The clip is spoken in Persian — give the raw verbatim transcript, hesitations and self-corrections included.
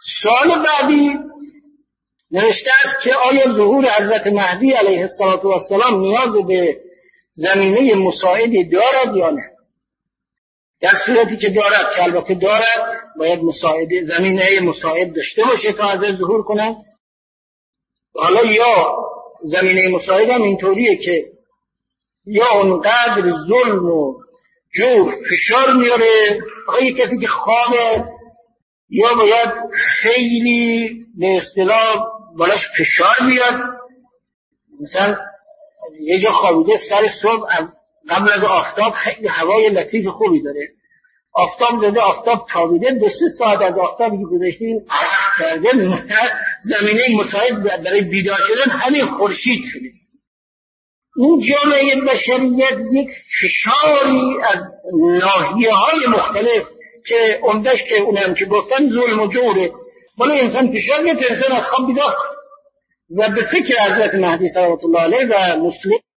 سوال بعدی نوشته است که آیا ظهور حضرت مهدی علیه السلام نیاز به زمینه مساعدی دارد یا نه؟ در صورتی که دارد، که البته دارد، باید مساعده زمینه مساعد داشته باشه تا حضرت ظهور کنن. حالا یا زمینه مساعد هم اینطوریه که یا اونقدر ظلم و جور فشار میاره آقای کسی که خوابه، یا باید خیلی به اصطلاح بالاش فشار بیاد. مثلا یه جا خوابیده سر صبح قبل از آفتاب خیلی هوای لطیف خوبی داره، آفتاب زده، آفتاب تابیده، دو سه ساعت از آفتابی که گذشته این عرق کرده، زمینه مساعد برای بیدار شدن همین خورشید شده. این جامعه بشریت یک فشاری از ناحیه‌های مختلف که عمدش که اونم که گفتن ظلم و جوره، ولی انسان فشار میاد انسان از خواب بیدار و به فکر حضرت مهدی صلوات الله علیه و مسلم